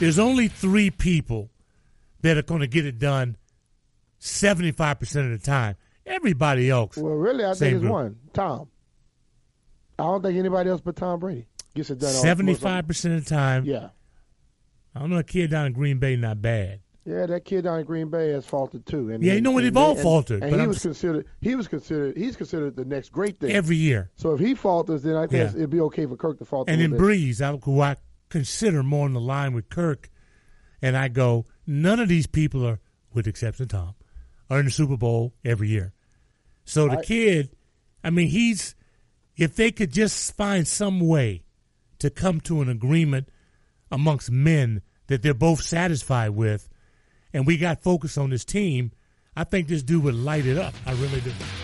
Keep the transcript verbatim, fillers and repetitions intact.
there's only three people that are going to get it done seventy-five percent of the time. Everybody else. Well, really, I think it's group. one, Tom. I don't think anybody else but Tom Brady gets it done. seventy-five percent of the time. Yeah. I don't know, a kid down in Green Bay not bad. Yeah, that kid down in Green Bay has faltered too. And, yeah, you know what? They've all faltered. And, but he I'm, was considered. He was considered. He's considered the next great thing every year. So if he falters, then I think Yeah. it'd be okay for Kirk to falter. And a then little bit. Breeze, I, who I consider more in the line with Kirk, and I go, none of these people are, with the exception of Tom, are in the Super Bowl every year. So the I, kid, I mean, he's, if they could just find some way to come to an agreement amongst men that they're both satisfied with, and we got focus on this team, I think this dude would light it up. I really do.